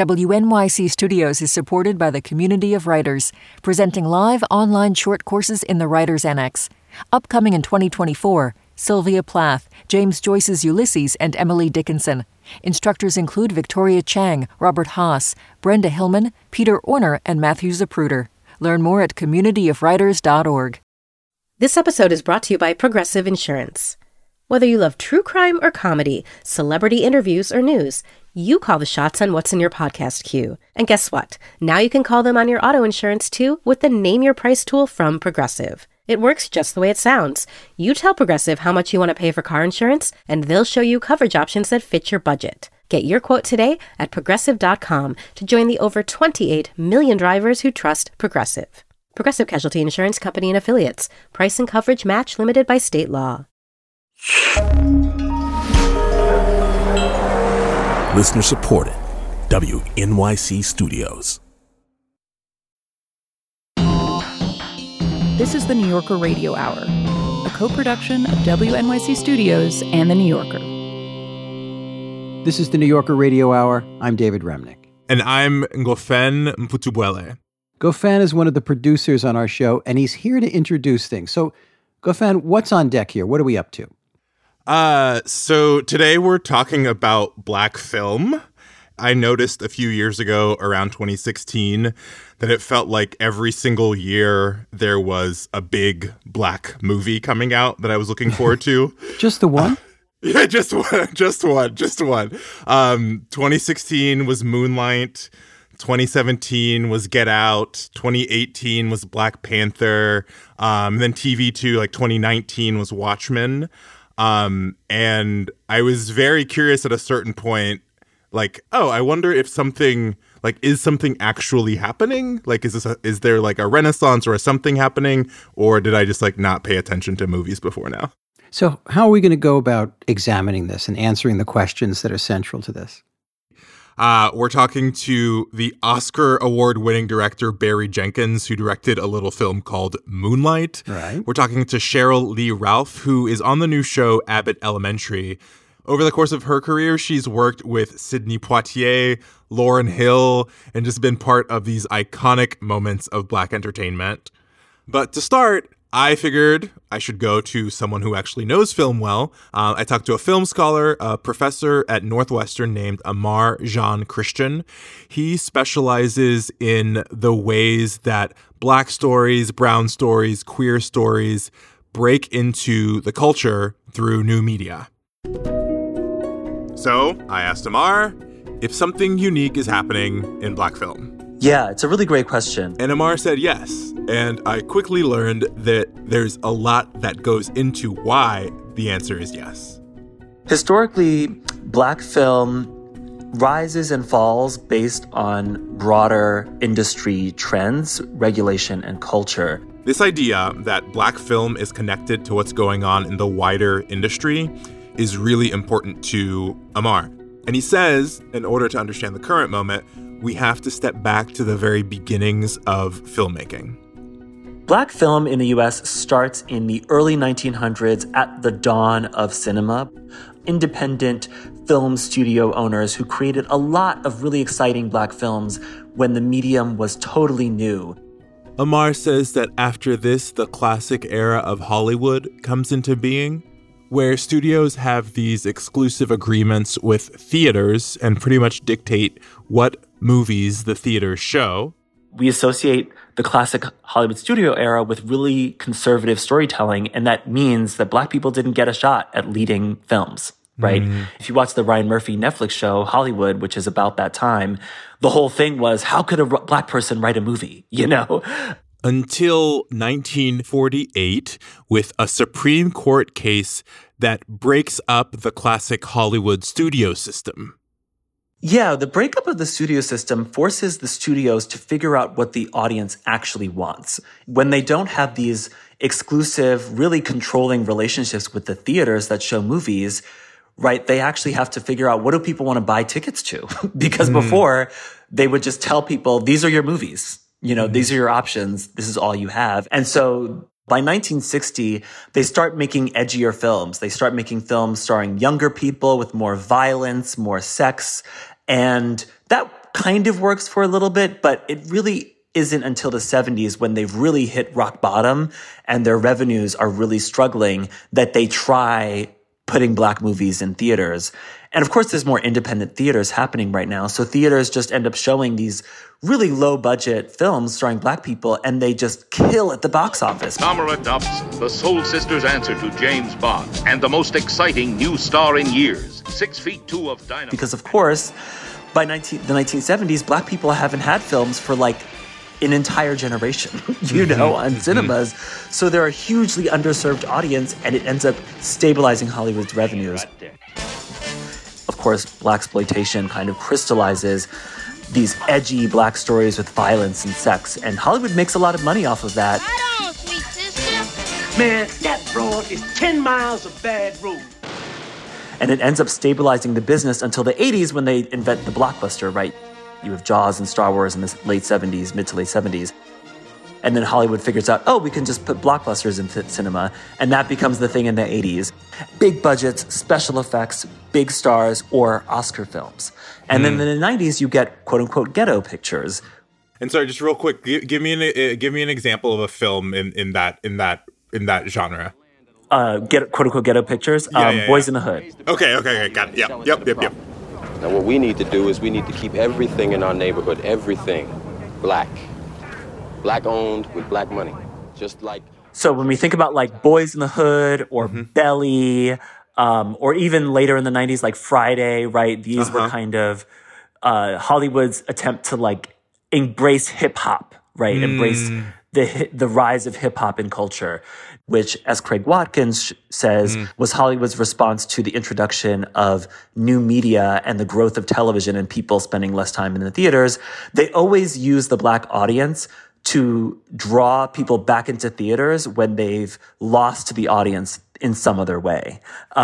WNYC Studios is supported by the Community of Writers, presenting live online short courses in the Writers Annex. Upcoming in 2024, Sylvia Plath, James Joyce's Ulysses, and Emily Dickinson. Instructors include Victoria Chang, Robert Haas, Brenda Hillman, Peter Orner, and Matthew Zapruder. Learn more at communityofwriters.org. This episode is brought to you by Progressive Insurance. Whether you love true crime or comedy, celebrity interviews or news, you call the shots on what's in your podcast queue. And guess what? Now you can call them on your auto insurance too with the Name Your Price tool from Progressive. It works just the way it sounds. You tell Progressive how much you want to pay for car insurance, and they'll show you coverage options that fit your budget. Get your quote today at Progressive.com to join the over 28 million drivers who trust Progressive. Progressive Casualty Insurance Company and Affiliates. Price and coverage match limited by state law. Listener supported. WNYC Studios. This is the New Yorker Radio Hour, a co-production of WNYC Studios and The New Yorker. This is the New Yorker Radio Hour. I'm David Remnick. And I'm Ngofen Mputubuele. Ngofen is one of the producers on our show, and he's here to introduce things. So, Ngofen, what's on deck here? What are we up to? So today we're talking about Black film. I noticed a few years ago, around 2016, that it felt like every single year there was a big Black movie coming out that I was looking forward to. Just the one? Yeah, just one. 2016 was Moonlight. 2017 was Get Out. 2018 was Black Panther. Then TV too, like 2019 was Watchmen. And I was very curious at a certain point, like, oh, I wonder if something, like, is something actually happening? Like, is there like a renaissance or a something happening? Or did I just like not pay attention to movies before now? So how are we going to go about examining this and answering the questions that are central to this? We're talking to the Oscar award-winning director Barry Jenkins, who directed a little film called Moonlight. Right. We're talking to Cheryl Lee Ralph, who is on the new show Abbott Elementary. Over the course of her career, she's worked with Sidney Poitier, Lauryn Hill, and just been part of these iconic moments of Black entertainment. But to start, I figured I should go to someone who actually knows film well. I talked to a film scholar, a professor at Northwestern named Amar Jean Christian. He specializes in the ways that Black stories, brown stories, queer stories break into the culture through new media. So I asked Amar if something unique is happening in Black film. Yeah, it's a really great question. And Amar said yes. And I quickly learned that there's a lot that goes into why the answer is yes. Historically, Black film rises and falls based on broader industry trends, regulation, and culture. This idea that Black film is connected to what's going on in the wider industry is really important to Amar. And he says, in order to understand the current moment, we have to step back to the very beginnings of filmmaking. Black film in the U.S. starts in the early 1900s at the dawn of cinema. Independent film studio owners who created a lot of really exciting Black films when the medium was totally new. Amar says that after this, the classic era of Hollywood comes into being, where studios have these exclusive agreements with theaters and pretty much dictate what movies the theaters show. We associate the classic Hollywood studio era with really conservative storytelling, and that means that Black people didn't get a shot at leading films, right? If you watch the Ryan Murphy Netflix show, Hollywood, which is about that time, the whole thing was, how could a Black person write a movie, you know? Until 1948, with a Supreme Court case that breaks up the classic Hollywood studio system. Yeah, the breakup of the studio system forces the studios to figure out what the audience actually wants. When they don't have these exclusive, really controlling relationships with the theaters that show movies, right, they actually have to figure out, what do people want to buy tickets to? Because before, they would just tell people, these are your movies. You know, these are your options. This is all you have. And so by 1960, they start making edgier films. They start making films starring younger people with more violence, more sex. And that that kind of works for a little bit, but it really isn't until the 70s when they've really hit rock bottom and their revenues are really struggling that they try putting Black movies in theaters. And of course, there's more independent theaters happening right now. So theaters just end up showing these really low budget films starring Black people, and they just kill at the box office. Tamara Duff's the Soul Sisters' answer to James Bond and the most exciting new star in years, 6'2" of dynamite. Because of course, by the 1970s, Black people haven't had films for like an entire generation, on cinemas. So they're a hugely underserved audience, and it ends up stabilizing Hollywood's revenues. Of course, Blaxploitation kind of crystallizes these edgy Black stories with violence and sex, and Hollywood makes a lot of money off of that. Right on, sweet sister. Man, that road is 10 miles of bad road. And it ends up stabilizing the business until the 80s when they invent the blockbuster, right? You have Jaws and Star Wars in the late 70s, mid to late 70s. And then Hollywood figures out, we can just put blockbusters in cinema. And that becomes the thing in the 80s. Big budgets, special effects, big stars, or Oscar films. And then in the 90s, you get quote-unquote ghetto pictures. And sorry, just real quick, give me an example of a film in that genre. Quote-unquote ghetto pictures. Boys in the Hood. Okay, got it. Yep. Now, what we need to do is we need to keep everything in our neighborhood, everything, Black. Black-owned with Black money, just like... So when we think about like Boys in the Hood or Belly, or even later in the 90s, like Friday, right? These were kind of Hollywood's attempt to like embrace hip-hop, right? Embrace the rise of hip-hop in culture, which, as Craig Watkins says, was Hollywood's response to the introduction of new media and the growth of television and people spending less time in the theaters. They always use the Black audience to draw people back into theaters when they've lost the audience in some other way.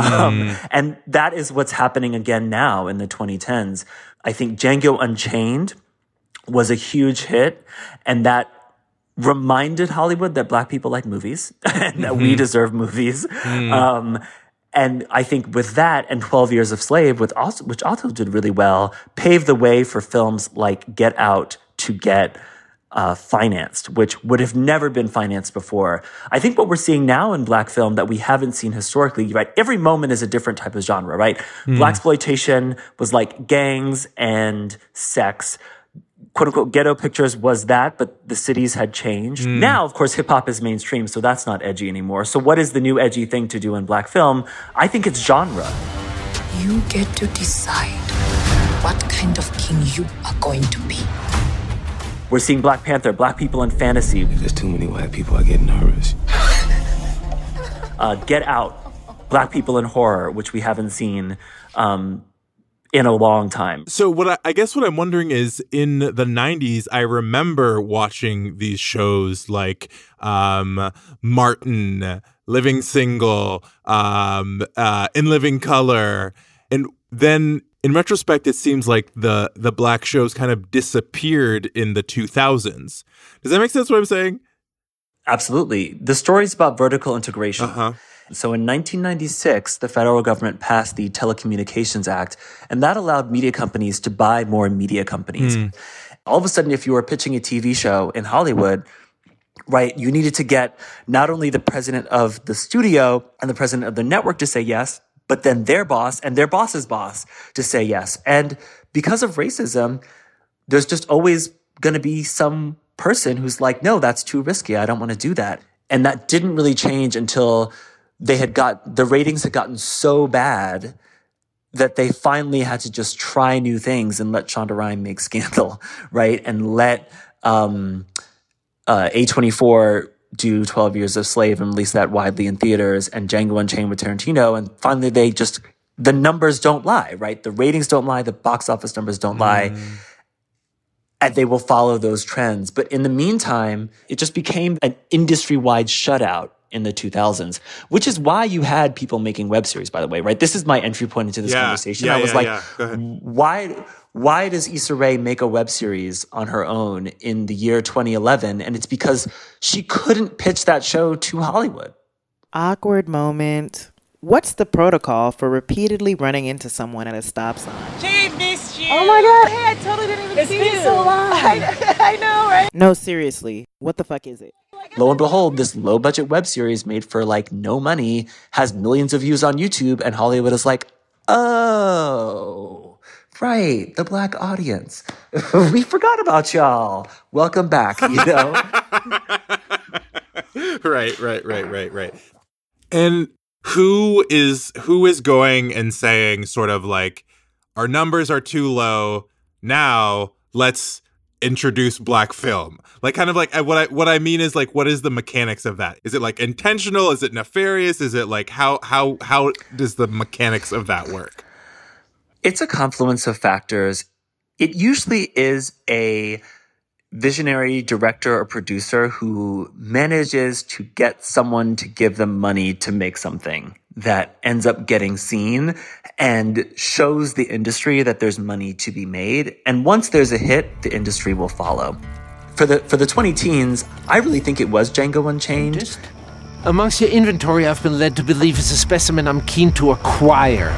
And that is what's happening again now in the 2010s. I think Django Unchained was a huge hit, and that reminded Hollywood that Black people like movies and that we deserve movies. And I think with that and 12 Years a Slave, which also did really well, paved the way for films like Get Out to get financed, which would have never been financed before. I think what we're seeing now in Black film that we haven't seen historically, right? Every moment is a different type of genre, right? Blaxploitation was like gangs and sex. Quote unquote ghetto pictures was that, but the cities had changed. Now, of course, hip hop is mainstream, so that's not edgy anymore. So what is the new edgy thing to do in Black film? I think it's genre. You get to decide what kind of king you are going to be. We're seeing Black Panther, Black people in fantasy. If there's too many white people, I get nervous. Get Out, Black people in horror, which we haven't seen in a long time. So I guess what I'm wondering is, in the 90s, I remember watching these shows like Martin, Living Single, In Living Color, and then in retrospect, it seems like the Black shows kind of disappeared in the 2000s. Does that make sense what I'm saying? Absolutely. The story's about vertical integration. So in 1996, the federal government passed the Telecommunications Act, and that allowed media companies to buy more media companies. All of a sudden, if you were pitching a TV show in Hollywood, right, you needed to get not only the president of the studio and the president of the network to say yes, but then their boss and their boss's boss to say yes. And because of racism, there's just always going to be some person who's like, no, that's too risky. I don't want to do that. And that didn't really change until the ratings had gotten so bad that they finally had to just try new things and let Shonda Rhimes make Scandal, right? And let A24 do 12 Years a Slave and release that widely in theaters, and Django Unchained with Tarantino. And finally, the numbers don't lie, right? The ratings don't lie. The box office numbers don't lie. And they will follow those trends. But in the meantime, it just became an industry-wide shutout in the 2000s, which is why you had people making web series, by the way, right? This is my entry point into this conversation. I was why does Issa Rae make a web series on her own in the year 2011? And it's because she couldn't pitch that show to Hollywood. Awkward moment. What's the protocol for repeatedly running into someone at a stop sign? Jade missed you. Oh my God, hey, I totally didn't even see you. It's been so long. I know, right? No, seriously, what the fuck is it? Lo and behold, this low-budget web series made for, like, no money has millions of views on YouTube, and Hollywood is like, oh, right, the Black audience. We forgot about y'all. Welcome back, you know? Right. And who is going and saying sort of like, our numbers are too low, now let's introduce Black film? Like, kind of like, what I mean is, like, what is the mechanics of that? Is it like intentional? Is it nefarious? Is it like, how does the mechanics of that work? It's a confluence of factors. It usually is a visionary director or producer who manages to get someone to give them money to make something that ends up getting seen and shows the industry that there's money to be made. And once there's a hit, the industry will follow. For the 2010s, I really think it was Django Unchained. Amongst your inventory, I've been led to believe is a specimen I'm keen to acquire.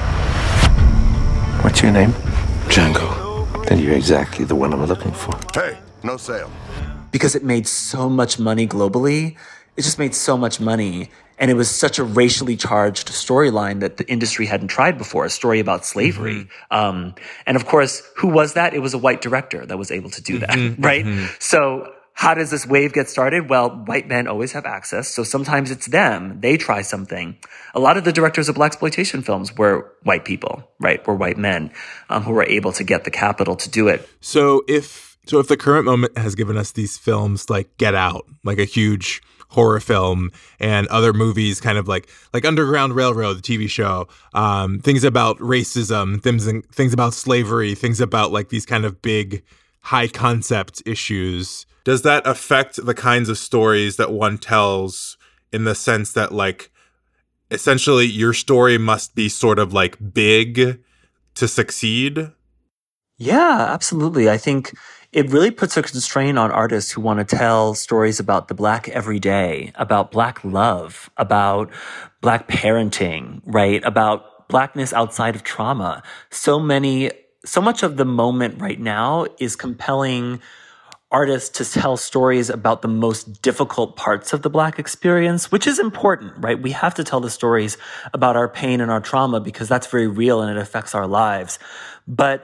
What's your name? Django. Then you're exactly the one I'm looking for. Hey, no sale. Because it made so much money globally. It just made so much money. And it was such a racially charged storyline that the industry hadn't tried before, a story about slavery. And of course, who was that? It was a white director that was able to do that, right? So how does this wave get started? Well, white men always have access. So sometimes it's them. They try something. A lot of the directors of blaxploitation films were white people, right? Were white men who were able to get the capital to do it. So if the current moment has given us these films like Get Out, like a huge horror film, and other movies kind of like Underground Railroad, the TV show, things about racism, things about slavery, things about like these kind of big high concept issues. Does that affect the kinds of stories that one tells, in the sense that, like, essentially your story must be sort of like big to succeed? Yeah, absolutely. I think it really puts a constraint on artists who want to tell stories about the Black everyday, about Black love, about Black parenting, right? About Blackness outside of trauma. So much of the moment right now is compelling artists to tell stories about the most difficult parts of the Black experience, which is important, right? We have to tell the stories about our pain and our trauma because that's very real and it affects our lives. But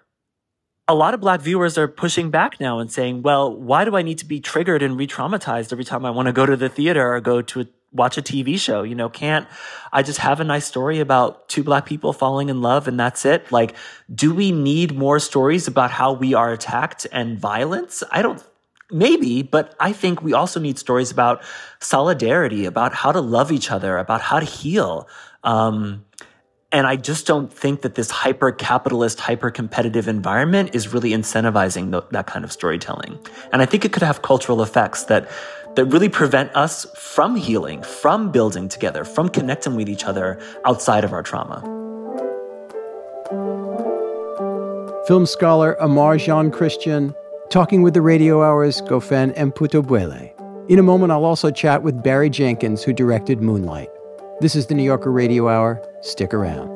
a lot of Black viewers are pushing back now and saying, well, why do I need to be triggered and re-traumatized every time I want to go to the theater or go to watch a TV show? You know, can't I just have a nice story about two Black people falling in love and that's it? Like, do we need more stories about how we are attacked and violence? Maybe, but I think we also need stories about solidarity, about how to love each other, about how to heal. And I just don't think that this hyper-capitalist, hyper-competitive environment is really incentivizing that kind of storytelling. And I think it could have cultural effects that really prevent us from healing, from building together, from connecting with each other outside of our trauma. Film scholar Amar Jean-Christian, talking with the Radio Hour's Gofen Mputobwele. In a moment, I'll also chat with Barry Jenkins, who directed Moonlight. This is the New Yorker Radio Hour. Stick around.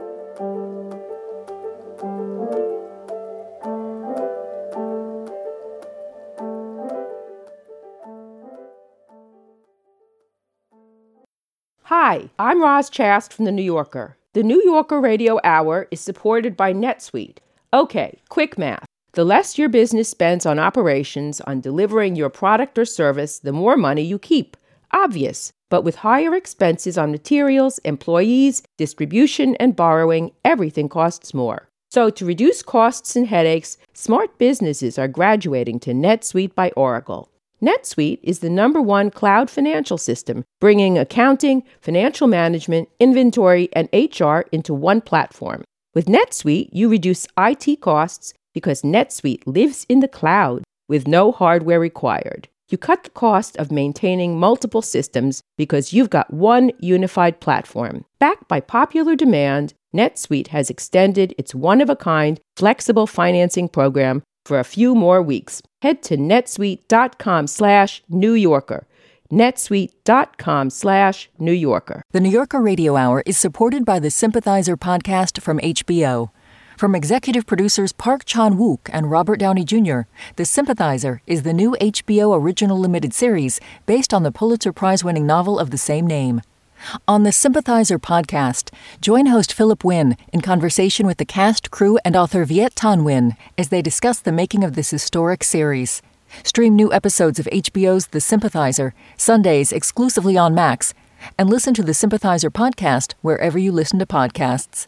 Hi, I'm Roz Chast from The New Yorker. The New Yorker Radio Hour is supported by NetSuite. Okay, quick math. The less your business spends on operations, on delivering your product or service, the more money you keep. Obvious. But with higher expenses on materials, employees, distribution, and borrowing, everything costs more. So to reduce costs and headaches, smart businesses are graduating to NetSuite by Oracle. NetSuite is the #1 cloud financial system, bringing accounting, financial management, inventory, and HR into one platform. With NetSuite, you reduce IT costs because NetSuite lives in the cloud with no hardware required. You cut the cost of maintaining multiple systems because you've got one unified platform. Backed by popular demand, NetSuite has extended its one-of-a-kind flexible financing program for a few more weeks. Head to netsuite.com/New Yorker. netsuite.com/New Yorker. The New Yorker Radio Hour is supported by the Sympathizer podcast from HBO. From executive producers Park Chan-wook and Robert Downey Jr., The Sympathizer is the new HBO original limited series based on the Pulitzer Prize-winning novel of the same name. On the Sympathizer podcast, join host Philip Wynn in conversation with the cast, crew, and author Viet Thanh Nguyen as they discuss the making of this historic series. Stream new episodes of HBO's The Sympathizer, Sundays exclusively on Max, and listen to the Sympathizer podcast wherever you listen to podcasts.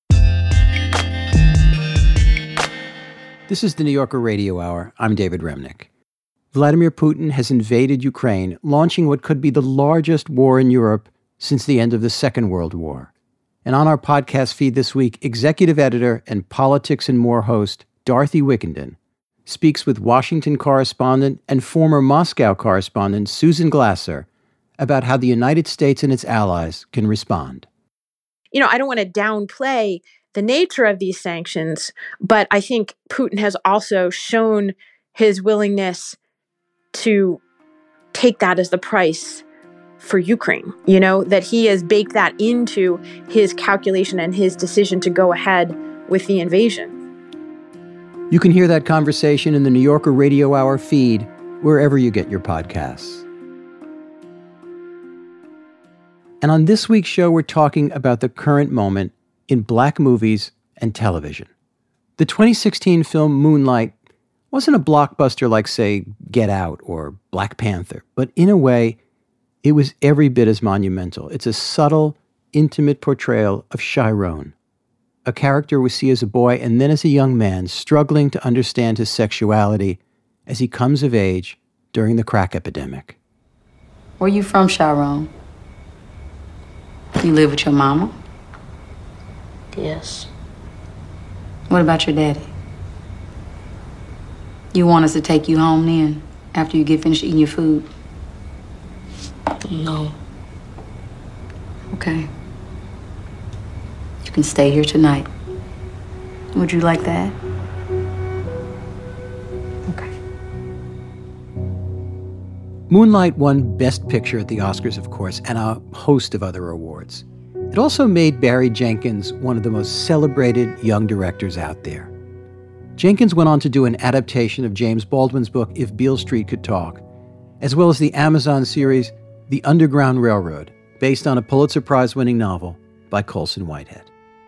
This is the New Yorker Radio Hour. I'm David Remnick. Vladimir Putin has invaded Ukraine, launching what could be the largest war in Europe since the end of the Second World War. And on our podcast feed this week, executive editor and Politics and More host Dorothy Wickenden speaks with Washington correspondent and former Moscow correspondent Susan Glasser about how the United States and its allies can respond. You know, I don't want to downplay the nature of these sanctions, but I think Putin has also shown his willingness to take that as the price for Ukraine, you know, that he has baked that into his calculation and his decision to go ahead with the invasion. You can hear that conversation in the New Yorker Radio Hour feed, wherever you get your podcasts. And on this week's show, we're talking about the current moment in Black movies and television. The 2016 film Moonlight wasn't a blockbuster like, say, Get Out or Black Panther, but in a way, it was every bit as monumental. It's a subtle, intimate portrayal of Chiron, a character we see as a boy and then as a young man struggling to understand his sexuality as he comes of age during the crack epidemic. Where you from, Chiron? You live with your mama? Yes. What about your daddy? You want us to take you home then, after you get finished eating your food? No. Okay. You can stay here tonight. Would you like that? Okay. Moonlight won Best Picture at the Oscars, of course, and a host of other awards. It also made Barry Jenkins one of the most celebrated young directors out there. Jenkins went on to do an adaptation of James Baldwin's book, If Beale Street Could Talk, as well as the Amazon series, The Underground Railroad, based on a Pulitzer Prize-winning novel by Colson Whitehead.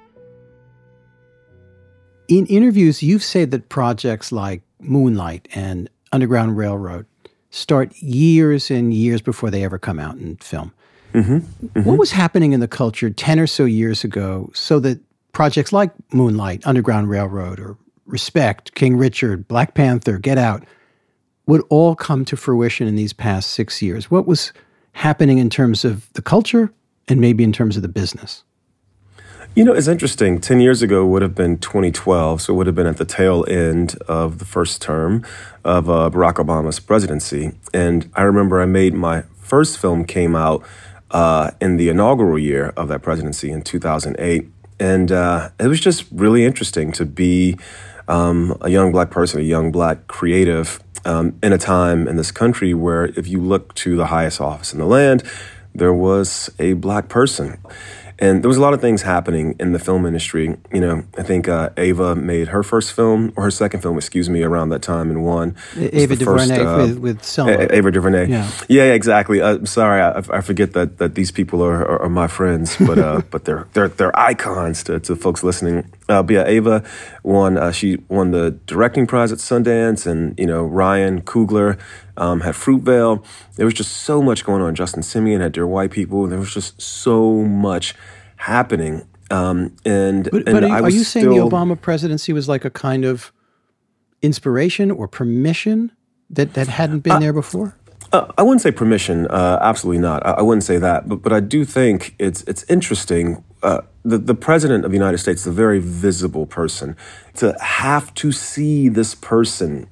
In interviews, you've said that projects like Moonlight and Underground Railroad start years and years before they ever come out in film. Mm-hmm. Mm-hmm. What was happening in the culture 10 or so years ago so that projects like Moonlight, Underground Railroad, or Respect, King Richard, Black Panther, Get Out would all come to fruition in these past 6 years? What was happening in terms of the culture and maybe in terms of the business? You know, it's interesting. 10 years ago would have been 2012, so it would have been at the tail end of the first term of Barack Obama's presidency. And I remember my first film came out in the inaugural year of that presidency in 2008. And it was just really interesting to be a young Black person, a young Black creative in a time in this country where if you look to the highest office in the land, there was a Black person. And there was a lot of things happening in the film industry. You know, I think Ava made her first film, or her second film, around that time and won. Ava DuVernay with Selma. Ava DuVernay. Yeah, exactly. Sorry, I forget that these people are my friends, but they're icons to folks listening. But yeah, Ava won. She won the directing prize at Sundance, and you know Ryan Coogler had Fruitvale. There was just so much going on. Justin Simien had Dear White People. There was just so much happening. But are you saying the Obama presidency was like a kind of inspiration or permission that hadn't been there before? I wouldn't say permission. Absolutely not. I wouldn't say that. But I do think it's interesting. The president of the United States is a very visible person. To have to see this person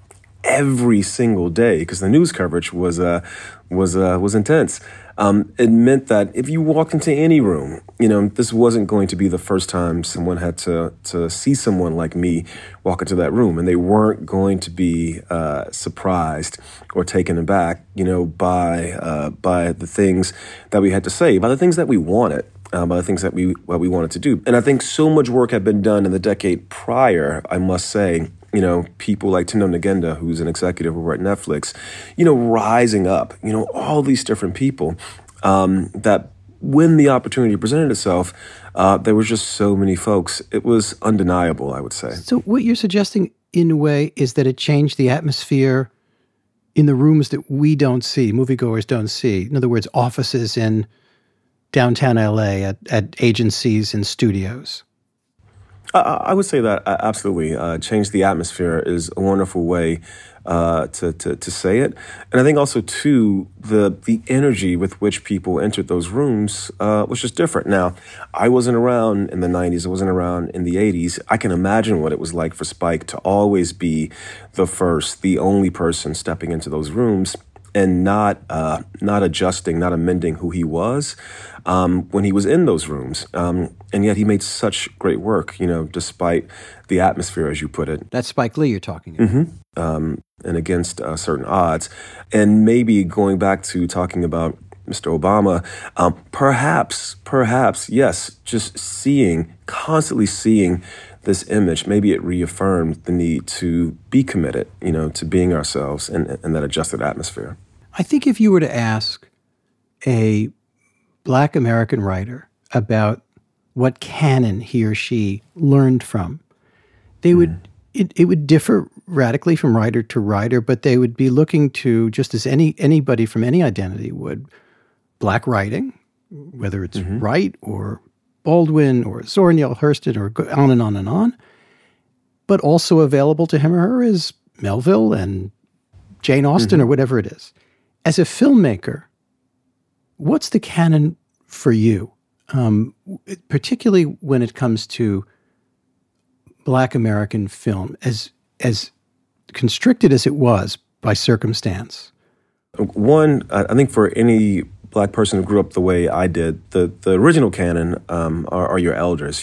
every single day because the news coverage was intense. It meant that if you walked into any room, this wasn't going to be the first time someone had to see someone like me walk into that room, and they weren't going to be surprised or taken aback, by the things that we had to say, by the things that we wanted. By the things that we wanted to do. And I think so much work had been done in the decade prior, I must say, people like Tendo Ngenda, who's an executive over at Netflix, rising up, all these different people that when the opportunity presented itself, there was just so many folks. It was undeniable, I would say. So what you're suggesting in a way is that it changed the atmosphere in the rooms that we don't see, moviegoers don't see. In other words, offices in downtown LA, at agencies and studios? I would say that absolutely. Change the atmosphere is a wonderful way to say it. And I think also, too, the energy with which people entered those rooms was just different. Now, I wasn't around in the 90s. I wasn't around in the 80s. I can imagine what it was like for Spike to always be the only person stepping into those rooms and not adjusting, not amending who he was when he was in those rooms. And yet he made such great work, despite the atmosphere, as you put it. That's Spike Lee you're talking about. Mm-hmm. And against certain odds. And maybe going back to talking about Mr. Obama, perhaps, yes, just constantly seeing this image, maybe it reaffirmed the need to be committed, to being ourselves in that adjusted atmosphere. I think if you were to ask a Black American writer about what canon he or she learned from, they would it would differ radically from writer to writer, but they would be looking to, just as anybody from any identity would, Black writing, whether it's Wright or Baldwin or Zora Neale Hurston or on and on and on. But also available to him or her is Melville and Jane Austen or whatever it is. As a filmmaker, what's the canon for you, particularly when it comes to Black American film, as constricted as it was by circumstance? One, I think for any Black person who grew up the way I did, the original canon are your elders.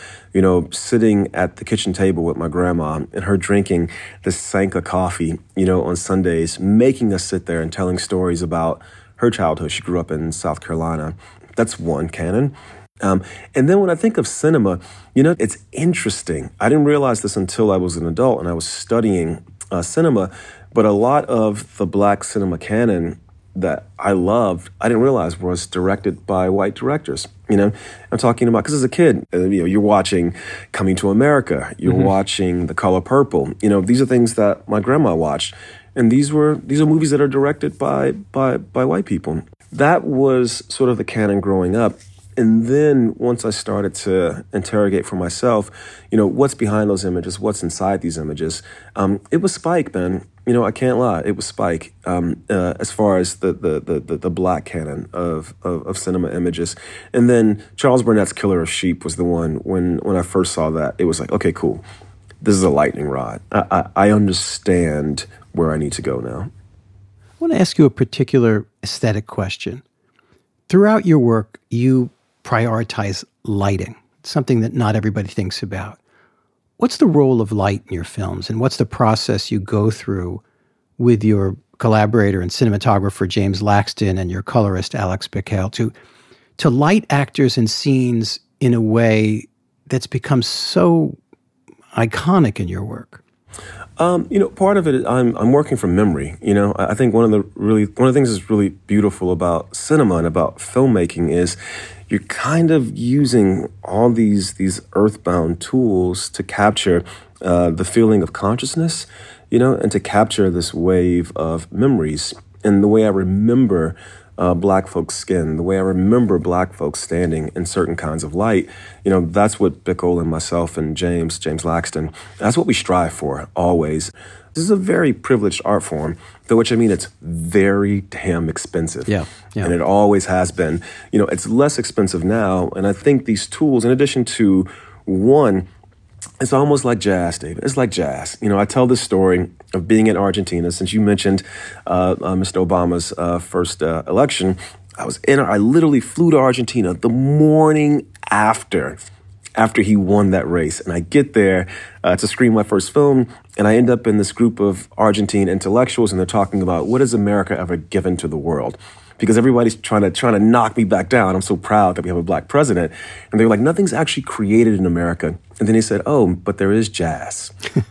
Sitting at the kitchen table with my grandma and her drinking the Sanka coffee, on Sundays, making us sit there and telling stories about her childhood. She grew up in South Carolina. That's one canon. And then when I think of cinema, it's interesting. I didn't realize this until I was an adult and I was studying cinema, but a lot of the Black cinema canon that I loved, I didn't realize was directed by white directors. I'm talking about, because as a kid, you're watching Coming to America, you're watching The Color Purple. These are things that my grandma watched, and these are movies that are directed by white people. That was sort of the canon growing up. And then once I started to interrogate for myself, what's behind those images, what's inside these images, it was Spike, man. I can't lie. It was Spike as far as the Black canon of cinema images. And then Charles Burnett's Killer of Sheep was the one when I first saw that. It was like, okay, cool. This is a lightning rod. I understand where I need to go now. I want to ask you a particular aesthetic question. Throughout your work, you prioritize lighting, something that not everybody thinks about. What's the role of light in your films, and what's the process you go through with your collaborator and cinematographer James Laxton and your colorist Alex Bickel to light actors and scenes in a way that's become so iconic in your work? Part of it is I'm working from memory. I think one of the things that's really beautiful about cinema and about filmmaking is you're kind of using all these earthbound tools to capture the feeling of consciousness, and to capture this wave of memories. And the way I remember Black folks' skin, the way I remember Black folks standing in certain kinds of light, that's what Bickel and myself and James Laxton, that's what we strive for always. This is a very privileged art form, though, which I mean, it's very damn expensive. Yeah. And it always has been. It's less expensive now. And I think these tools, in addition to, one, It's almost like jazz, David. It's like jazz. You know, I tell this story of being in Argentina. Since you mentioned Mr. Obama's first election, I literally flew to Argentina the morning after he won that race. And I get there to screen my first film, and I end up in this group of Argentine intellectuals, and they're talking about what has America ever given to the world? Because everybody's trying to knock me back down. I'm so proud that we have a black president. And they were like, nothing's actually created in America. And then he said, oh, but there is jazz.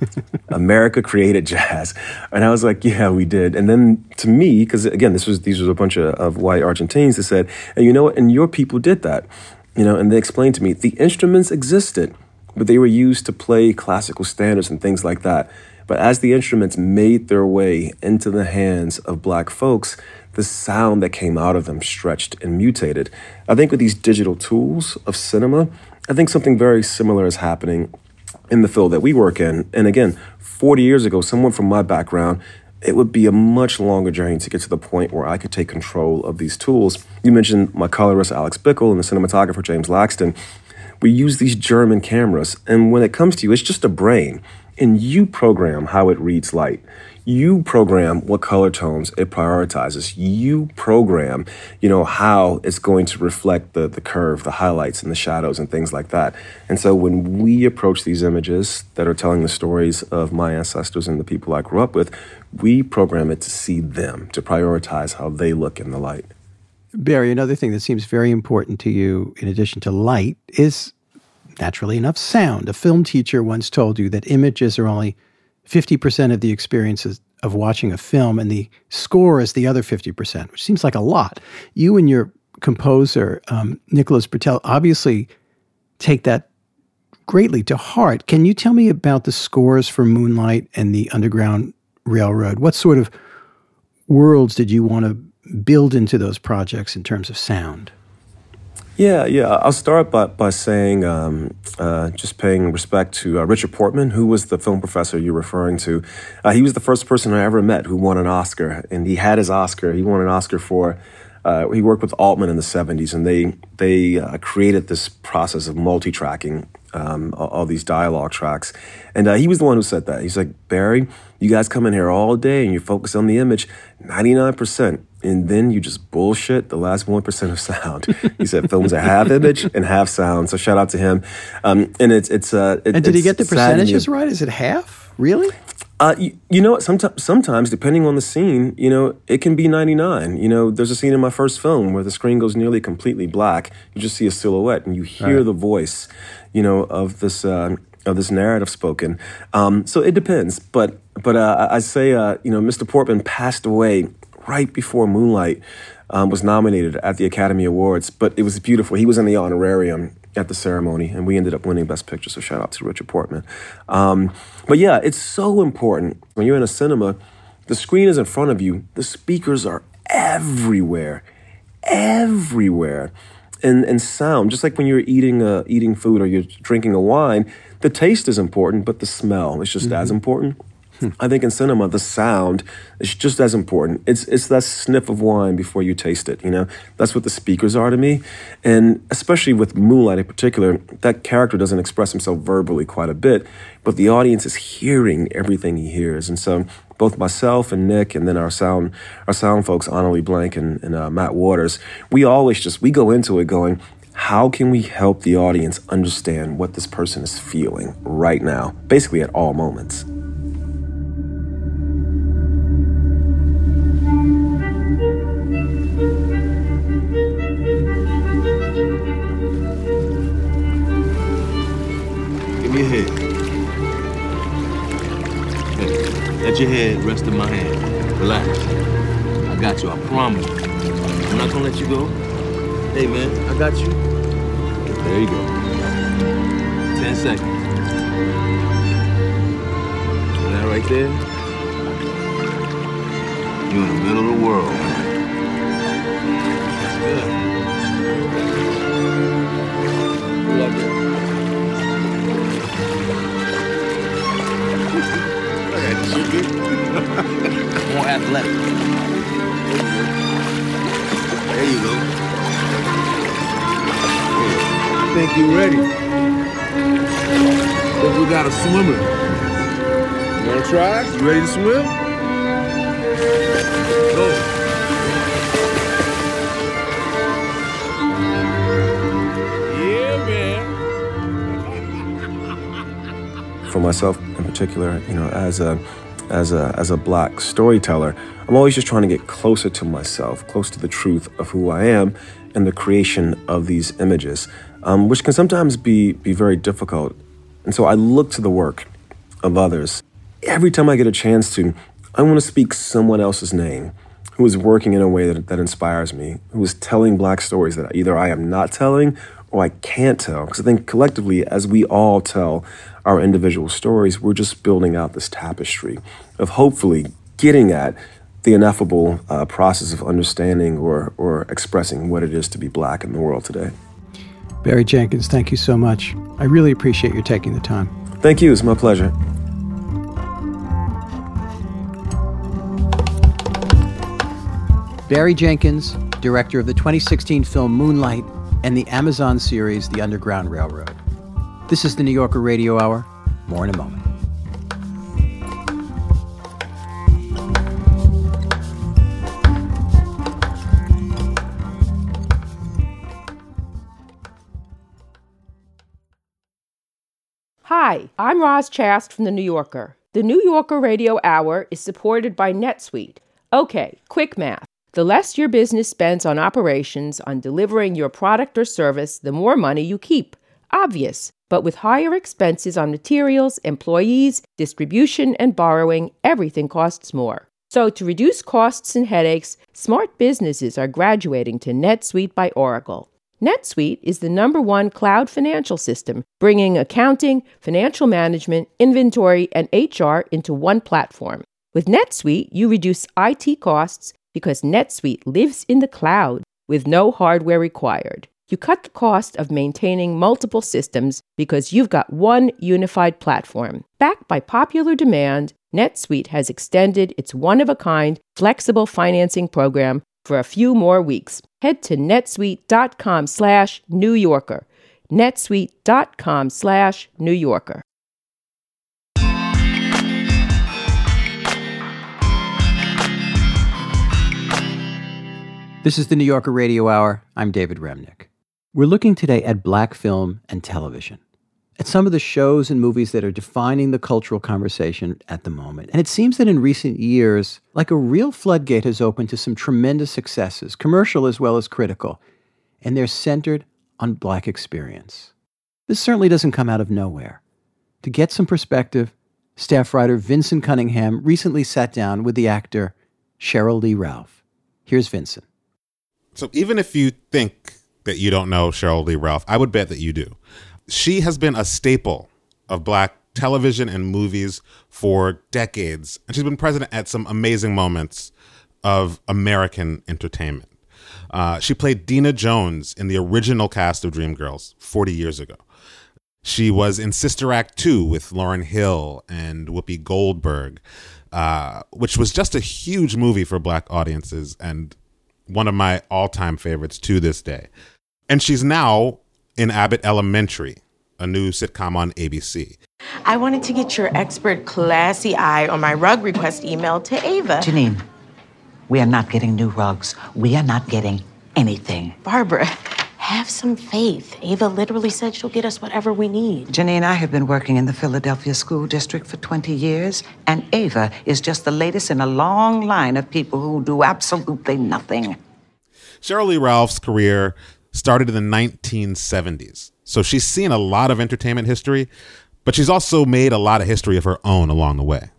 America created jazz. And I was like, yeah, we did. And then to me, because again, these were a bunch of white Argentines that said, and you know what? And your people did that. You know, and they explained to me the instruments existed, but they were used to play classical standards and things like that. But as the instruments made their way into the hands of black folks, the sound that came out of them stretched and mutated. I think with these digital tools of cinema, I think something very similar is happening in the field that we work in. And again, 40 years ago, someone from my background, it would be a much longer journey to get to the point where I could take control of these tools. You mentioned my colorist, Alex Bickel, and the cinematographer, James Laxton. We use these German cameras, and when it comes to you, it's just a brain. And you program how it reads light. You program what color tones it prioritizes. You program, how it's going to reflect the curve, the highlights and the shadows and things like that. And so when we approach these images that are telling the stories of my ancestors and the people I grew up with, we program it to see them, to prioritize how they look in the light. Barry, another thing that seems very important to you, in addition to light, is naturally enough sound. A film teacher once told you that images are only 50% of the experiences of watching a film, and the score is the other 50%, which seems like a lot. You and your composer, Nicholas Britell, obviously take that greatly to heart. Can you tell me about the scores for Moonlight and the Underground Railroad? What sort of worlds did you want to build into those projects in terms of sound? Yeah. I'll start by saying, just paying respect to Richard Portman, who was the film professor you're referring to. He was the first person I ever met who won an Oscar, and he had his Oscar. He won an Oscar for, he worked with Altman in the 70s, and they created this process of multi-tracking all these dialogue tracks. And he was the one who said that. He's like, Barry, you guys come in here all day and you focus on the image, 99%. And then you just bullshit the last 1% of sound. He said films are half image and half sound. So shout out to him. And it's and did he get the percentages right? Is it half? Really? You know what? Sometimes, depending on the scene, it can be 99. There's a scene in my first film where the screen goes nearly completely black. You just see a silhouette and you hear the voice, of this narrative spoken. So it depends. But I say, Mr. Portman passed away right before Moonlight was nominated at the Academy Awards, but it was beautiful. He was in the honorarium at the ceremony, and we ended up winning Best Picture, so shout out to Richard Portman. But yeah, it's so important. When you're in a cinema, the screen is in front of you. The speakers are everywhere. And sound, just like when you're eating food or you're drinking a wine, the taste is important, but the smell is just as important. I think in cinema, the sound is just as important. It's that sniff of wine before you taste it, That's what the speakers are to me. And especially with Moonlight in particular, that character doesn't express himself verbally quite a bit, but the audience is hearing everything he hears. And so both myself and Nick, and then our sound folks, Annalie Blank and Matt Waters, we go into it going, how can we help the audience understand what this person is feeling right now, basically at all moments? Your head. Let your head rest in my hand. Relax. I got you, I promise. I'm not gonna let you go. Hey man, I got you. There you go. 10 seconds. That right there, you're in the middle of the world. That's good. You like that? More athletic. There you go. I think you're ready. Because we got a swimmer. You wanna try? You ready to swim? Go. Yeah, man. For myself in particular, as a Black storyteller, I'm always just trying to get closer to myself, close to the truth of who I am and the creation of these images, which can sometimes be very difficult. And so I look to the work of others. Every time I get a chance to, I want to speak someone else's name who is working in a way that inspires me, who is telling Black stories that either I am not telling or I can't tell. Because I think collectively, as we all tell our individual stories, we're just building out this tapestry of hopefully getting at the ineffable process of understanding or expressing what it is to be Black in the world today. Barry Jenkins, thank you so much. I really appreciate your taking the time. Thank you. It's my pleasure. Barry Jenkins, director of the 2016 film Moonlight and the Amazon series The Underground Railroad. This is the New Yorker Radio Hour. More in a moment. Hi, I'm Roz Chast from The New Yorker. The New Yorker Radio Hour is supported by NetSuite. Okay, quick math. The less your business spends on operations, on delivering your product or service, the more money you keep. Obvious. But with higher expenses on materials, employees, distribution, and borrowing, everything costs more. So to reduce costs and headaches, smart businesses are graduating to NetSuite by Oracle. NetSuite is the #1 cloud financial system, bringing accounting, financial management, inventory, and HR into one platform. With NetSuite, you reduce IT costs because NetSuite lives in the cloud with no hardware required. You cut the cost of maintaining multiple systems because you've got one unified platform. Backed by popular demand, NetSuite has extended its one-of-a-kind flexible financing program for a few more weeks. Head to netsuite.com/New Yorker. netsuite.com/New Yorker. This is the New Yorker Radio Hour. I'm David Remnick. We're looking today at Black film and television, at some of the shows and movies that are defining the cultural conversation at the moment. And it seems that in recent years, like a real floodgate has opened to some tremendous successes, commercial as well as critical, and they're centered on Black experience. This certainly doesn't come out of nowhere. To get some perspective, staff writer Vincent Cunningham recently sat down with the actor Sheryl Lee Ralph. Here's Vincent. So even if you think that you don't know Sheryl Lee Ralph, I would bet that you do. She has been a staple of Black television and movies for decades, and she's been present at some amazing moments of American entertainment. She played Dina Jones in the original cast of Dreamgirls 40 years ago. She was in Sister Act 2 with Lauryn Hill and Whoopi Goldberg, which was just a huge movie for Black audiences and one of my all-time favorites to this day. And she's now in Abbott Elementary, a new sitcom on ABC. I wanted to get your expert classy eye on my rug request email to Ava. Janine, we are not getting new rugs. We are not getting anything. Barbara, have some faith. Ava literally said she'll get us whatever we need. Janine, I have been working in the Philadelphia School District for 20 years, and Ava is just the latest in a long line of people who do absolutely nothing. Sheryl Lee Ralph's career started in the 1970s. So she's seen a lot of entertainment history, but she's also made a lot of history of her own along the way.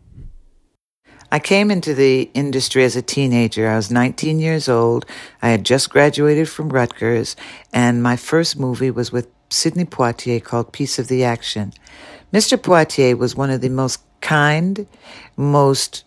I came into the industry as a teenager. I was 19 years old. I had just graduated from Rutgers, and my first movie was with Sidney Poitier called Piece of the Action. Mr. Poitier was one of the most kind, most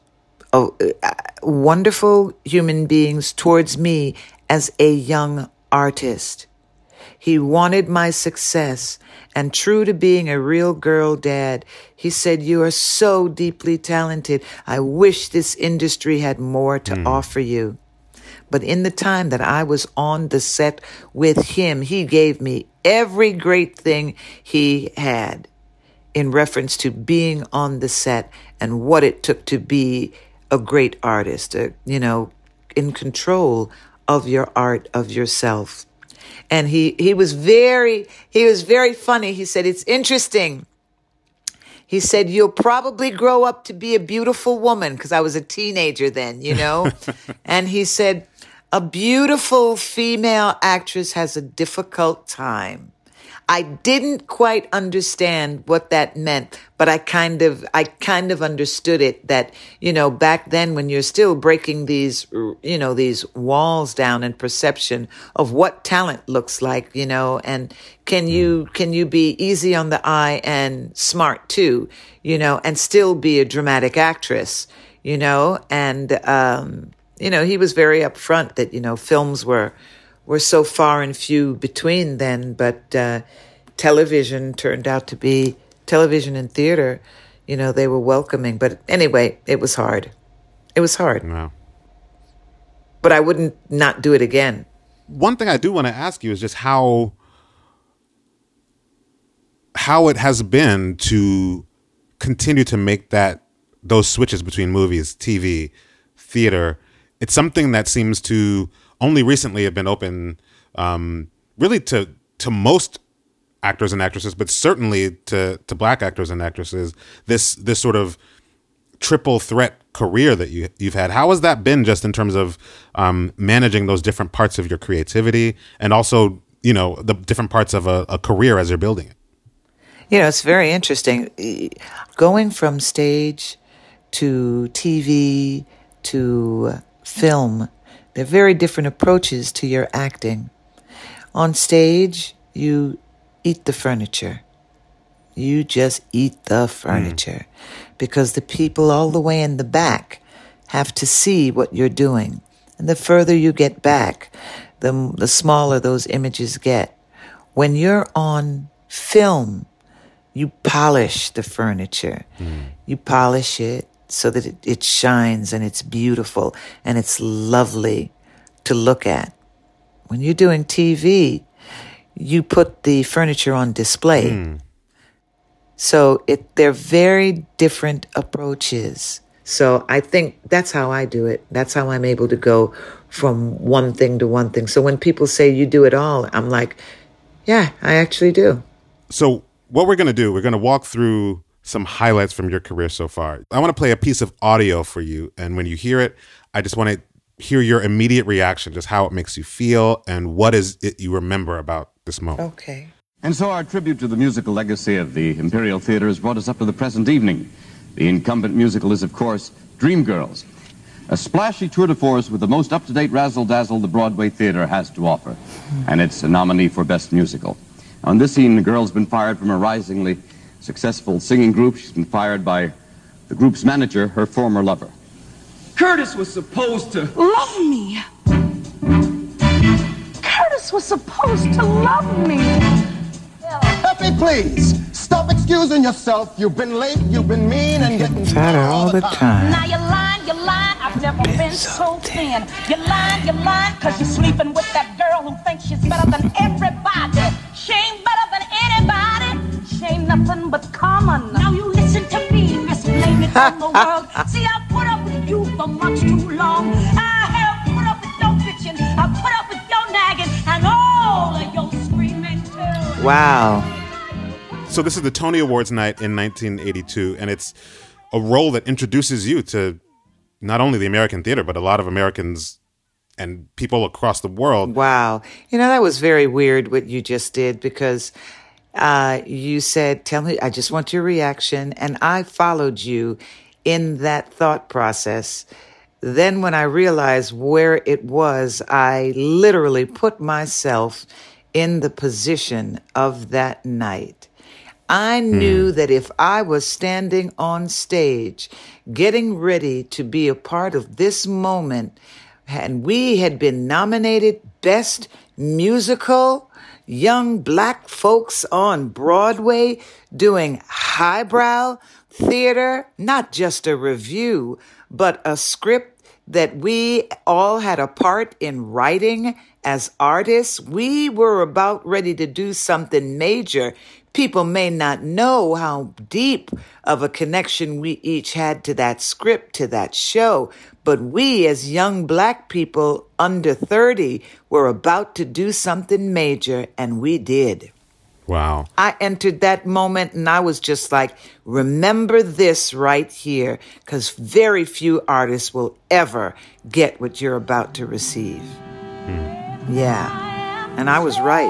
wonderful human beings towards me as a young artist. He wanted my success, and true to being a real girl dad, he said, "You are so deeply talented. I wish this industry had more to offer you." But in the time that I was on the set with him, he gave me every great thing he had. in reference to being on the set and what it took to be a great artist, in control of your art, of yourself. And he was very funny. He said, it's interesting. He said, you'll probably grow up to be a beautiful woman, because I was a teenager then, And he said, a beautiful female actress has a difficult time. I didn't quite understand what that meant, but I kind of understood it, that, back then when you're still breaking these walls down in perception of what talent looks like, and can you be easy on the eye and smart too, and still be a dramatic actress, and, he was very upfront that, films were so far and few between then, but television turned out to be, television and theater, they were welcoming. But anyway, it was hard. It was hard. Wow. But I wouldn't not do it again. One thing I do want to ask you is just how it has been to continue to make those switches between movies, TV, theater. It's something that seems to only recently have been open, really to most actors and actresses, but certainly to Black actors and actresses. This sort of triple threat career that you've had. How has that been, just in terms of managing those different parts of your creativity, and also the different parts of a career as you're building it? It's very interesting. Going from stage to TV to film, they're very different approaches to your acting. On stage, you eat the furniture. You just eat the furniture because the people all the way in the back have to see what you're doing. And the further you get back, the smaller those images get. When you're on film, you polish the furniture. You polish it so that it shines and it's beautiful and it's lovely to look at. When you're doing TV, you put the furniture on display. So they're very different approaches. So I think that's how I do it. That's how I'm able to go from one thing to one thing. So when people say you do it all, I'm like, yeah, I actually do. So what we're going to do, we're going to walk through some highlights from your career so far. I want to play a piece of audio for you. And when you hear it, I just want to hear your immediate reaction, just how it makes you feel and what is it you remember about this moment. Okay. And so our tribute to the musical legacy of the Imperial Theater has brought us up to the present evening. The incumbent musical is, of course, Dreamgirls, a splashy tour de force with the most up-to-date razzle-dazzle the Broadway Theater has to offer. And it's a nominee for Best Musical. On this scene, the girl's been fired from a risingly successful singing group. She's been fired by the group's manager, her former lover. Curtis was supposed to love me. Curtis was supposed to love me. Effie, please, stop excusing yourself. You've been late, you've been mean, and getting fatter all the time. Now you're lying, I've never been so thin. You're lying, cause you're sleeping with that girl who thinks she's better than everybody. She ain't better than anybody. She ain't nothing but common. Now you listen to me, Miss Blame It on the World. See, I put up with you for much too long. I have put up with your bitching, I put up with your nagging, and all of your screaming too. Wow. So this is the Tony Awards night in 1982, and it's a role that introduces you to not only the American theater, but a lot of Americans and people across the world. Wow. That was very weird what you just did, because you said, tell me, I just want your reaction. And I followed you in that thought process. Then when I realized where it was, I literally put myself in the position of that night. I knew that if I was standing on stage, getting ready to be a part of this moment, and we had been nominated Best Musical, young Black folks on Broadway doing highbrow theater, not just a review, but a script that we all had a part in writing as artists. We were about ready to do something major. People may not know how deep of a connection we each had to that script, to that show, but we as young Black people under 30 were about to do something major, and we did. Wow. I entered that moment and I was just like, remember this right here, because very few artists will ever get what you're about to receive. Yeah. And I was right.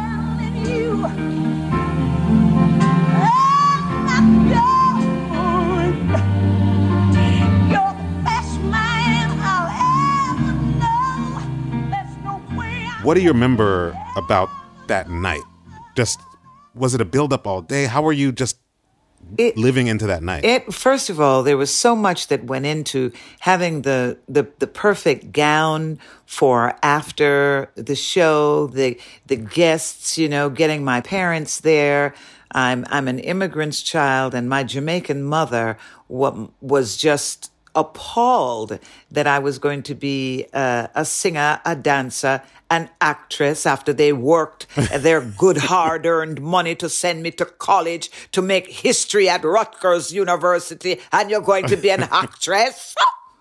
What do you remember about that night? Just, was it a build-up all day? How were you just living into that night? First of all, there was so much that went into having the perfect gown for after the show, the guests, getting my parents there. I'm an immigrant's child, and my Jamaican mother was just appalled that I was going to be a singer, a dancer, an actress after they worked their good hard-earned money to send me to college to make history at Rutgers University, and you're going to be an actress?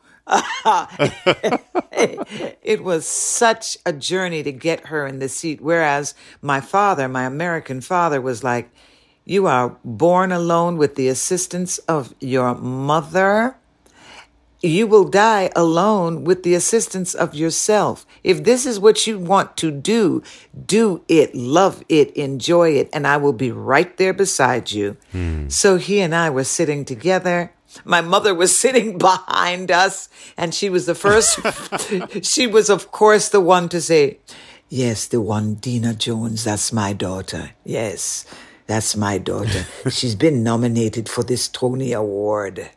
It was such a journey to get her in the seat, whereas my father, my American father, was like, you are born alone with the assistance of your mother. You will die alone with the assistance of yourself. If this is what you want to do it, love it, enjoy it, and I will be right there beside you. So he and I were sitting together. My mother was sitting behind us, and she was the first. She was, of course, the one to say, yes, the one, Dina Jones, that's my daughter. Yes, that's my daughter. She's been nominated for this Tony Award.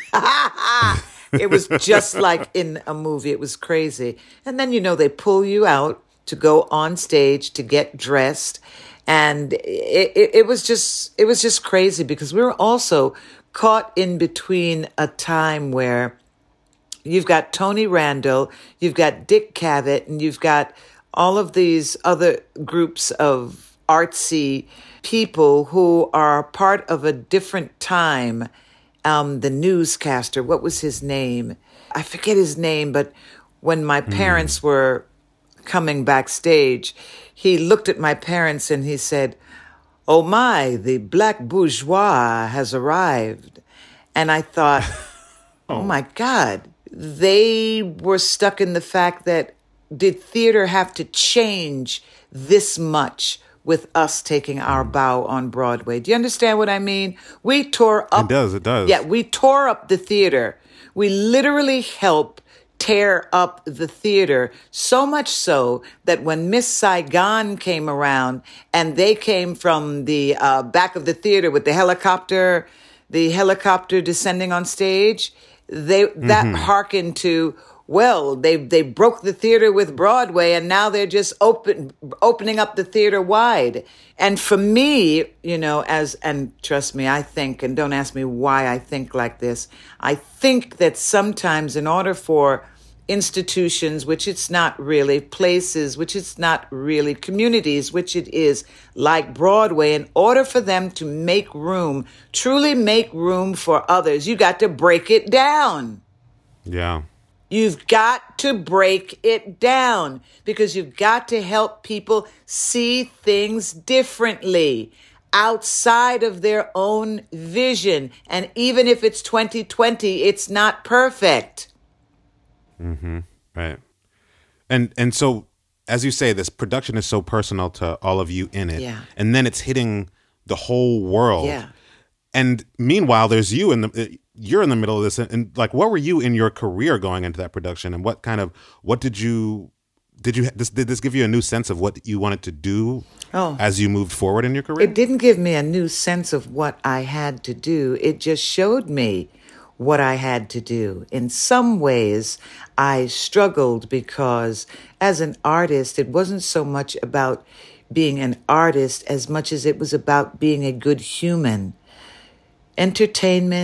It was just like in a movie. It was crazy. And then, they pull you out to go on stage to get dressed. And it was just crazy because we were also caught in between a time where you've got Tony Randall, you've got Dick Cavett, and you've got all of these other groups of artsy people who are part of a different time. The newscaster, what was his name? I forget his name, but when my parents were coming backstage, he looked at my parents and he said, oh my, the black bourgeois has arrived. And I thought, oh my God, they were stuck in the fact that did theater have to change this much with us taking our bow on Broadway? Do you understand what I mean? We tore up. It does. Yeah, we tore up the theater. We literally helped tear up the theater, so much so that when Miss Saigon came around and they came from the back of the theater with the helicopter descending on stage, that hearkened to, well, they broke the theater with Broadway, and now they're just opening up the theater wide. And for me, and trust me, I think, and don't ask me why I think like this, I think that sometimes in order for institutions, which it's not really, places, which it's not really, communities, which it is, like Broadway, in order for them to make room, truly make room for others, you got to break it down. Yeah. You've got to break it down because you've got to help people see things differently outside of their own vision. And even if it's 2020, it's not perfect. Right. And so, as you say, this production is so personal to all of you in it. Yeah. And then it's hitting the whole world. Yeah. And meanwhile, there's you you're in the middle of this, and like, what were you in your career going into that production, and did this give you a new sense of what you wanted to do as you moved forward in your career? It didn't give me a new sense of what I had to do. It just showed me what I had to do. In some ways, I struggled because as an artist, it wasn't so much about being an artist as much as it was about being a good human. Entertainment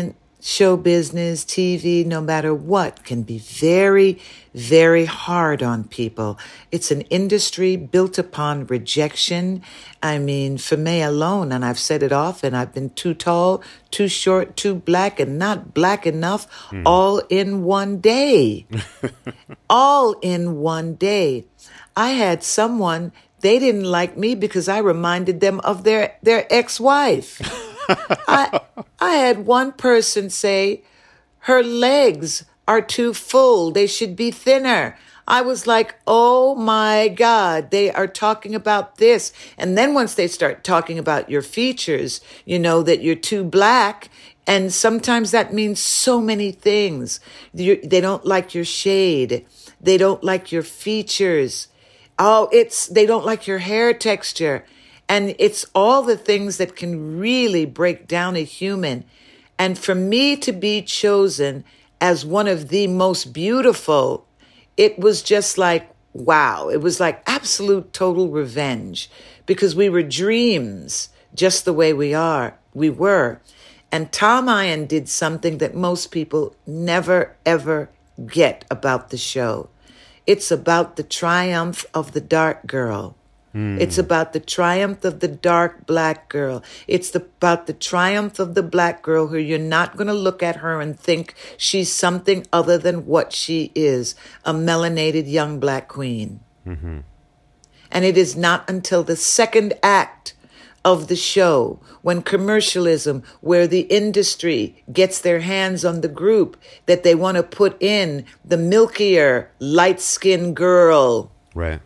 show business, TV, no matter what, can be very, very hard on people. It's an industry built upon rejection. I mean, for me alone, and I've said it often, I've been too tall, too short, too black, and not black enough, all in one day. All in one day. I had someone, they didn't like me because I reminded them of their ex-wife. I had one person say, her legs are too full. They should be thinner. I was like, oh my God, they are talking about this. And then once they start talking about your features, you know that you're too black. And sometimes that means so many things. They don't like your shade. They don't like your features. They don't like your hair texture. And it's all the things that can really break down a human. And for me to be chosen as one of the most beautiful, it was just like, wow. It was like absolute total revenge because we were dreams just the way we were. And Tom Eyen did something that most people never, ever get about the show. It's about the triumph of the dark girl. It's about the triumph of the dark black girl. It's about the triumph of the black girl who you're not going to look at her and think she's something other than what she is, a melanated young black queen. Mm-hmm. And it is not until the second act of the show, when commercialism, where the industry gets their hands on the group, that they want to put in the milkier, light-skinned girl. Right.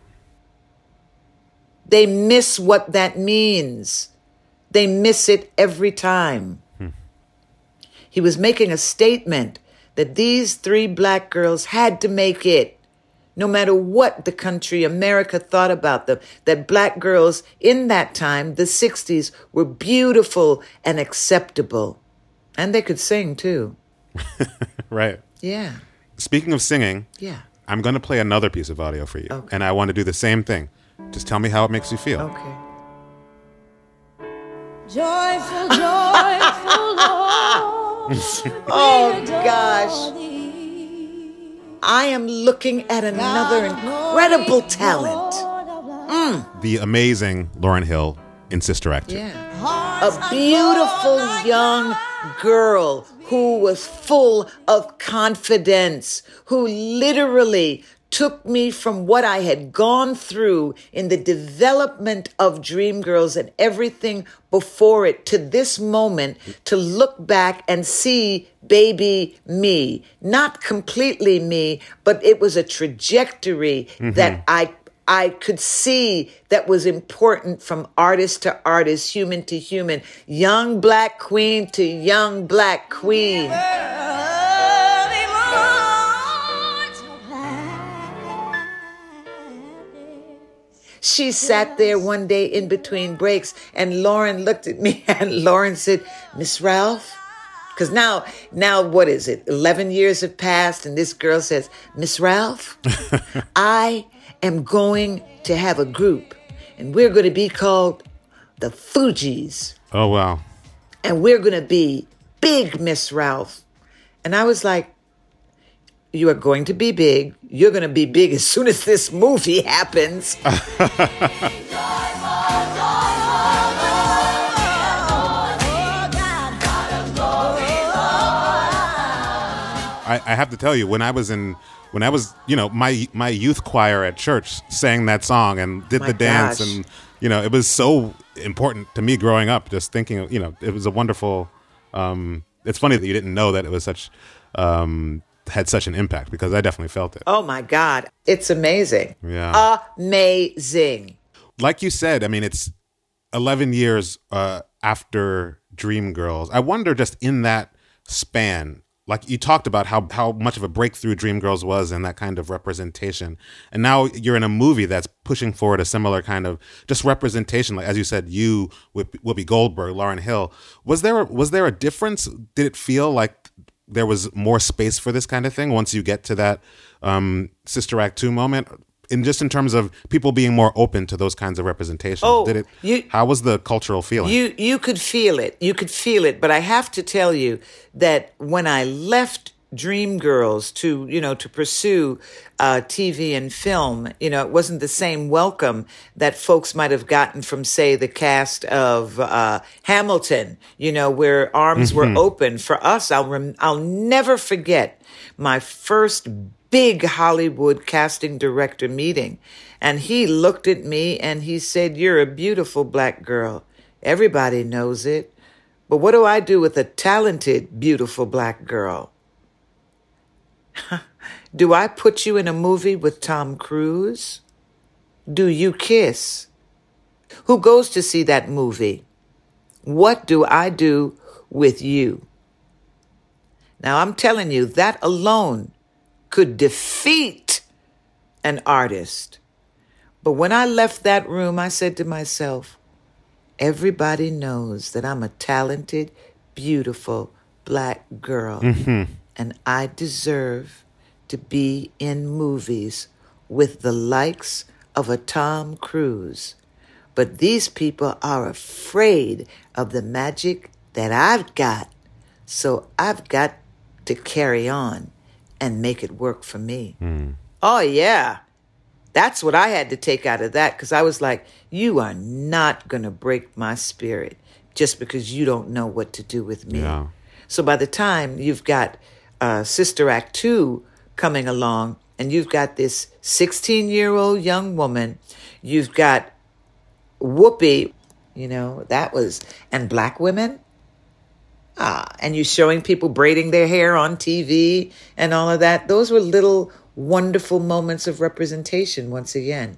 They miss what that means. They miss it every time. He was making a statement that these 3 black girls had to make it, no matter what the country, America, thought about them, that black girls in that time, the 60s, were beautiful and acceptable. And they could sing, too. Right. Yeah. Speaking of singing, I'm going to play another piece of audio for you. Okay. And I want to do the same thing. Just tell me how it makes you feel. Okay. Joyful, joyful Lord. Oh, gosh. I am looking at another incredible talent. The amazing Lauryn Hill in Sister Act 2. Yeah. A beautiful young girl who was full of confidence, who literally took me from what I had gone through in the development of Dreamgirls and everything before it to this moment, to look back and see baby me. Not completely me, but it was a trajectory that I could see that was important from artist to artist, human to human, young black queen to young black queen. She sat there one day in between breaks, and Lauryn looked at me, and Lauryn said, Miss Ralph, because now what is it? 11 years have passed, and this girl says, Miss Ralph, I am going to have a group, and we're going to be called the Fugees. Oh, wow. And we're going to be big, Miss Ralph. And I was like, you are going to be big. You're going to be big as soon as this movie happens. I have to tell you, when I was, my youth choir at church sang that song and did the dance, and it was so important to me growing up. Just thinking, it was a wonderful. It's funny that you didn't know that it was such. Had such an impact, because I definitely felt it. Oh my God. It's amazing. Yeah. Amazing. Like you said, I mean, it's 11 years after Dreamgirls. I wonder, just in that span, like you talked about how much of a breakthrough Dreamgirls was and that kind of representation. And now you're in a movie that's pushing forward a similar kind of just representation. Like, as you said, you, Whoopi Goldberg, Lauryn Hill. Was there a difference? Did it feel like there was more space for this kind of thing once you get to that Sister Act 2 moment? in terms of people being more open to those kinds of representations? How was the cultural feeling? You could feel it. You could feel it. But I have to tell you that when I left Dreamgirls to pursue TV and film, it wasn't the same welcome that folks might have gotten from, say, the cast of Hamilton, where arms were open. For us, I'll never forget my first big Hollywood casting director meeting. And he looked at me and he said, "You're a beautiful black girl. Everybody knows it. But what do I do with a talented, beautiful black girl? Do I put you in a movie with Tom Cruise? Do you kiss? Who goes to see that movie? What do I do with you?" Now, I'm telling you, that alone could defeat an artist. But when I left that room, I said to myself, everybody knows that I'm a talented, beautiful black girl. And I deserve to be in movies with the likes of a Tom Cruise. But these people are afraid of the magic that I've got. So I've got to carry on and make it work for me. Oh, yeah. That's what I had to take out of that, because I was like, you are not going to break my spirit just because you don't know what to do with me. Yeah. So by the time you've got Sister Act 2 coming along, and you've got this 16-year-old young woman, you've got Whoopi, and black women. And you're showing people braiding their hair on TV and all of that. Those were little wonderful moments of representation once again.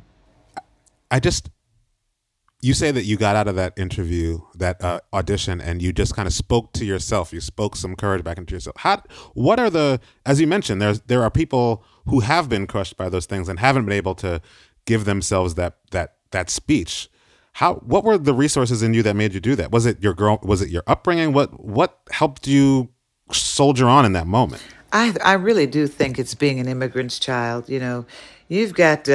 You say that you got out of that interview, that audition, and you just kind of spoke to yourself. You spoke some courage back into yourself. What are as you mentioned, there are people who have been crushed by those things and haven't been able to give themselves that speech. What were the resources in you that made you do that? Was it your upbringing? What helped you soldier on in that moment? I really do think it's being an immigrant's child. You've got,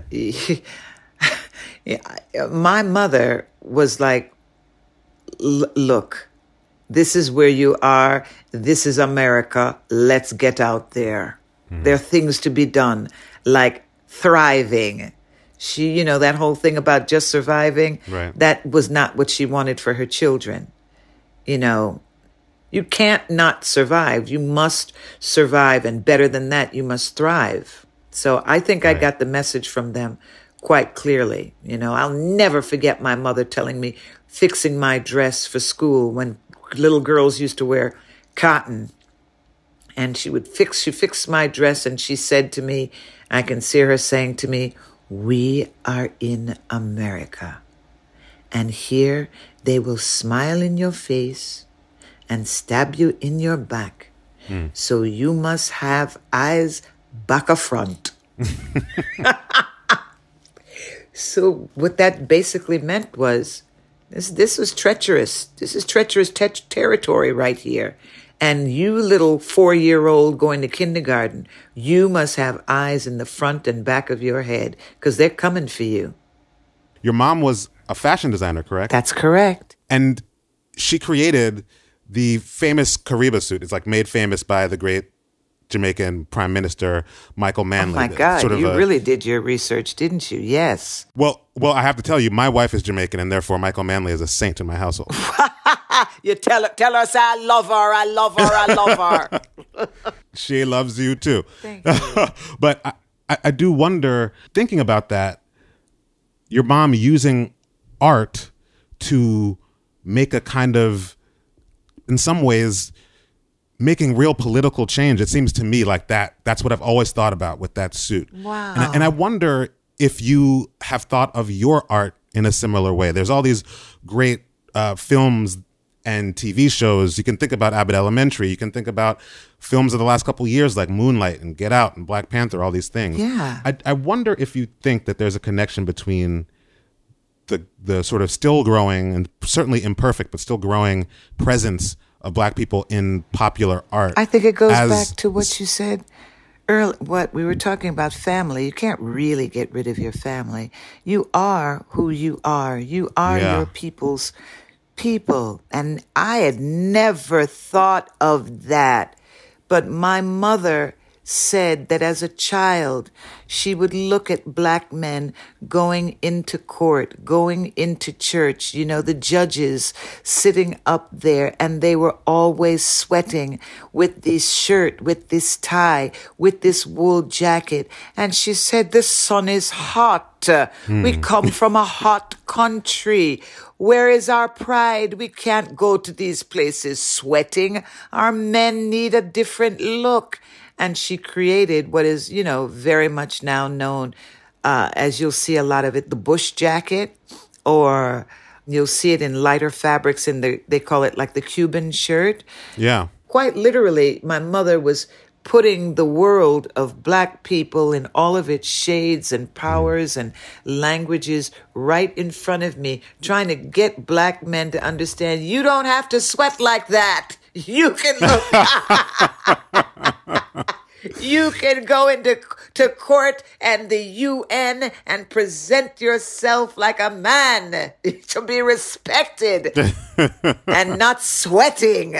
my mother was like, look, this is where you are. This is America. Let's get out there. There are things to be done, like thriving. She, that whole thing about just surviving, right. That was not what she wanted for her children. You can't not survive. You must survive. And better than that, you must thrive. So I think I got the message from them quite clearly. I'll never forget my mother telling me, fixing my dress for school when little girls used to wear cotton. And she fixed my dress, and she said to me, I can see her saying to me, "We are in America. And here they will smile in your face and stab you in your back. So you must have eyes back a front." So what that basically meant was, this was treacherous. This is treacherous territory right here. And you little 4-year-old going to kindergarten, you must have eyes in the front and back of your head, because they're coming for you. Your mom was a fashion designer, correct? That's correct. And she created the famous Kariba suit. It's like made famous by the great Jamaican Prime Minister Michael Manley. Oh my God, you really did your research, didn't you? Yes. Well, I have to tell you, my wife is Jamaican, and therefore Michael Manley is a saint in my household. You tell her, say, I love her, I love her, I love her. She loves you too. Thank you. But I do wonder, thinking about that, your mom using art to make a kind of, in some ways, making real political change. It seems to me like that's what I've always thought about with that suit. Wow. And I wonder if you have thought of your art in a similar way. There's all these great films and TV shows. You can think about Abbott Elementary. You can think about films of the last couple of years like Moonlight and Get Out and Black Panther, all these things. Yeah. I wonder if you think that there's a connection between the sort of still growing and certainly imperfect, but still growing presence of Black people in popular art. I think it goes back to what you said what we were talking about family. You can't really get rid of your family. You are who you are. You are your people's people. And I had never thought of that. But my mother said that as a child, she would look at black men going into court, going into church, the judges sitting up there, and they were always sweating with this shirt, with this tie, with this wool jacket. And she said, the sun is hot. We come from a hot country. Where is our pride? We can't go to these places sweating. Our men need a different look. And she created what is, very much now known, as you'll see a lot of it, the bush jacket, or you'll see it in lighter fabrics they call it like the Cuban shirt. Yeah. Quite literally, my mother was putting the world of black people in all of its shades and powers and languages right in front of me, trying to get black men to understand, you don't have to sweat like that. You can look. You can go into court and the UN and present yourself like a man to be respected and not sweating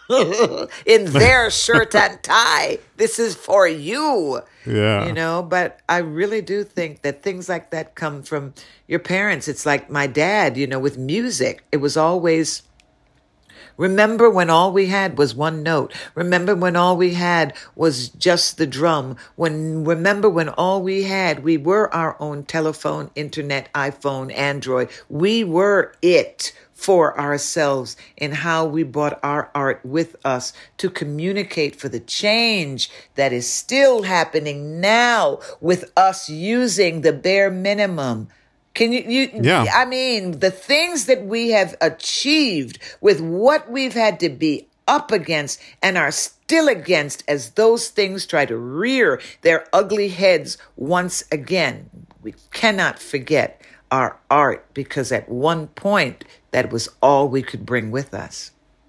in their shirt and tie. This is for you. Yeah. But I really do think that things like that come from your parents. It's like my dad, with music. It was always, remember when all we had was one note. Remember when all we had was just the drum. Remember when all we had, we were our own telephone, internet, iPhone, Android. We were it for ourselves in how we brought our art with us to communicate for the change that is still happening now with us using the bare minimum. Can you I mean, the things that we have achieved with what we've had to be up against and are still against as those things try to rear their ugly heads once again. We cannot forget our art, because at one point that was all we could bring with us.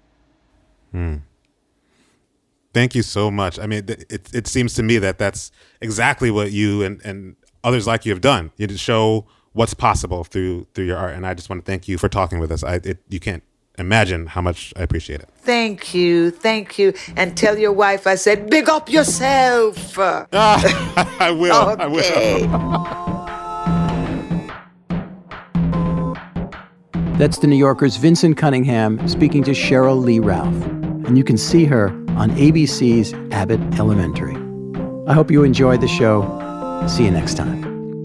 Thank you so much. I mean, it seems to me that that's exactly what you and others like you have done. You to show what's possible through your art. And I just want to thank you for talking with us. You can't imagine how much I appreciate it. Thank you. And tell your wife I said, big up yourself. I will. Okay. I will. That's The New Yorker's Vincent Cunningham speaking to Cheryl Lee Ralph. And you can see her on ABC's Abbott Elementary. I hope you enjoyed the show. See you next time.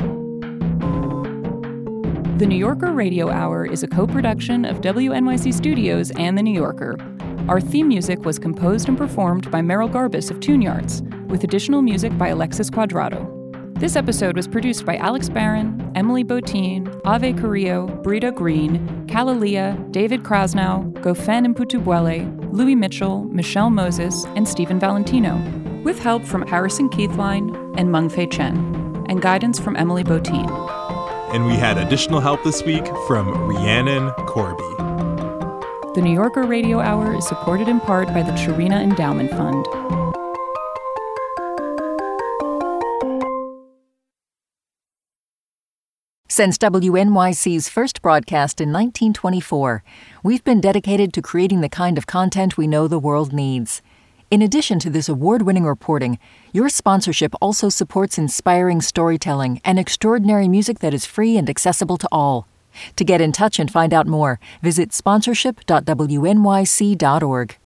The New Yorker Radio Hour is a co-production of WNYC Studios and The New Yorker. Our theme music was composed and performed by Merrill Garbus of Tune Yards, with additional music by Alexis Quadrado. This episode was produced by Alex Barron, Emily Botein, Ave Carrillo, Brita Green, Kalalia, David Krasnow, Gofen Mputubwele, Louis Mitchell, Michelle Moses, and Stephen Valentino, with help from Harrison Keithline and Mengfei Chen, and guidance from Emily Botein. And we had additional help this week from Rhiannon Corby. The New Yorker Radio Hour is supported in part by the Chirina Endowment Fund. Since WNYC's first broadcast in 1924, we've been dedicated to creating the kind of content we know the world needs. In addition to this award-winning reporting, your sponsorship also supports inspiring storytelling and extraordinary music that is free and accessible to all. To get in touch and find out more, visit sponsorship.wnyc.org.